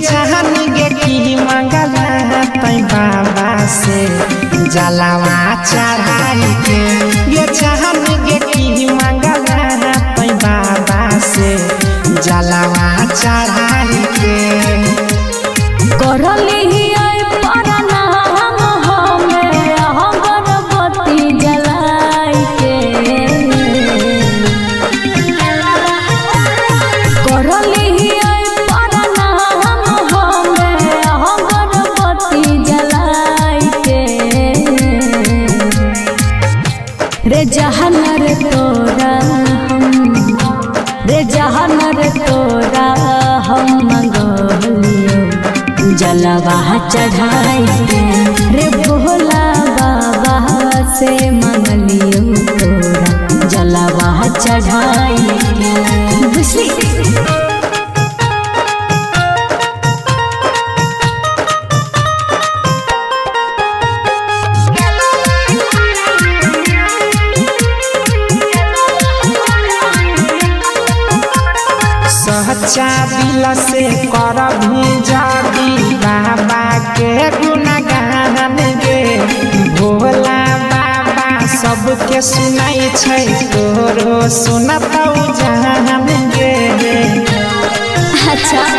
जहन गे की मंगला तै बाबा से जलावा चढ़ाई के ये जहन गे की मंगला तै बाबा से जलावा चढ़ाई के करली रे जहनर तोरा हम मंगलियो जलवा चढ़ाई के रे भोला बाबा से मंगलियो तोरा जलवा चढ़ाई के बुझली। सच्चा दिल से कर भी जादी बाबा के गुणगान गे भोला बाबा सबके सुनाई छै तोरो सुनतौ जान गे। अच्छा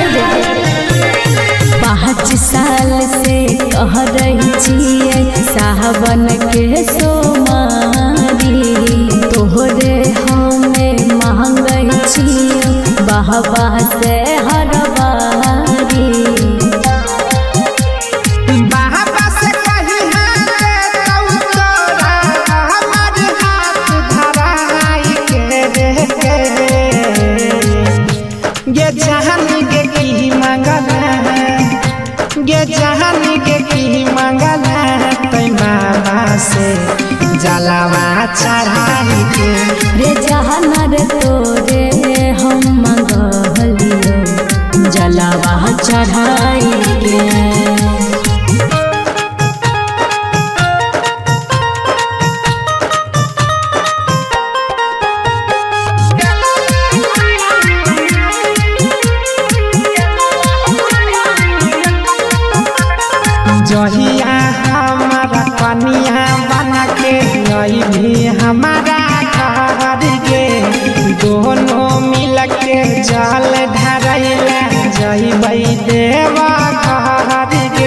5 साल से कह रही छियै सावन के सोमारी तोहरे हमें महंगई छियै बाबा से हर बारी बाबा से कही तोरा हमार हाथ धराई के ये जहन गे की मंगला ये जहन गे की मंगला तै बाबा से जलावा चढ़ाई के रे जहनर तोरे हम मंगलियो जलावा चढ़ाई के जहिया हमारा कनिया बना के यही भी हमारा घर के दोनों मिल के जल ढरैला जइबै देवा घर के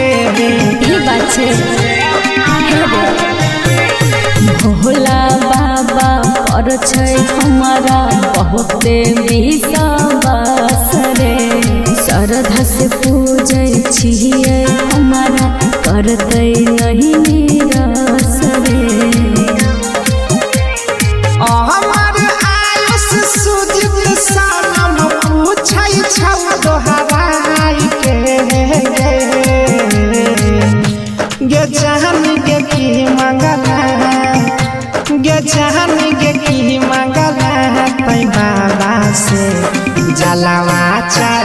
भोला बाबा पर छै हमारा बहुते विश्वास रे श्रद्धा से पूजै छियै हमारा करतै नहीं निराश रे। हमार आयुष सुजित सनम पूछै छौ दोहराई के गे जहन गे की मंगला गे जहन गे की मंगला तै बाबा से जलावा